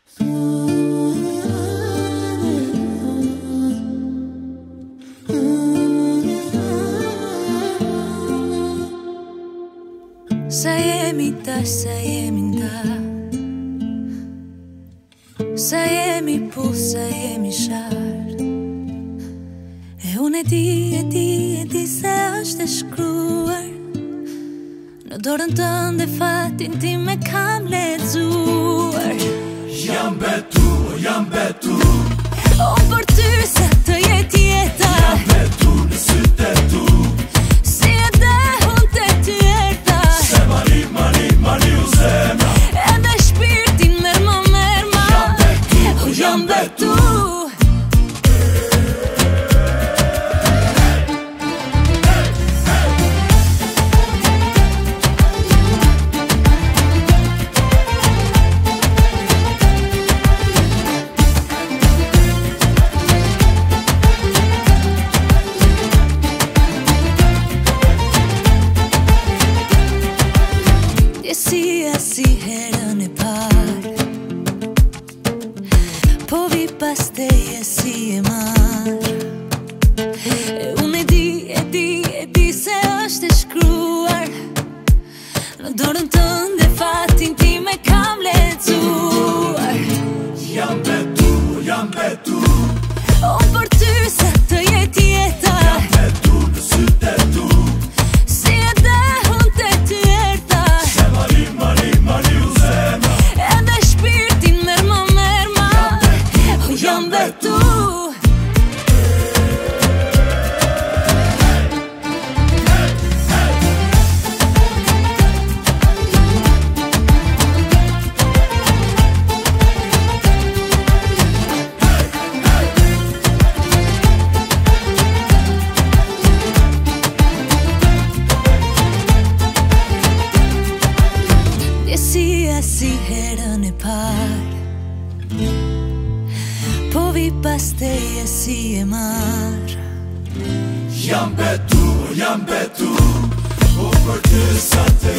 Sa jemi tash, sa jemi nda, sa jemi puth, sa jemi shar. E unë e di se është e shkruar në dorën tënde, fatin ti me kam lexuar. Jam betur Unë për ty se të jetë jeta. Jam betur në sytë e tu, Si e dhe unë të ty erta. se mari u zemra. Edhe shpirtin merma Jam betur Si herën e parë, po vi pas teje si e marë. E unë e di se është e shkruar në dorën tënde, fatin ti me kam lexuar. Jam betur Unë për ty se të jetë jeta. Jam betur në sytë e tu, Si e dhe unë të ty erta. se mari u zemra. Edhe shpirtin merma Jam betur Si herën e parë, po vi pas teje si e marë. Jam betur, po për ty sa te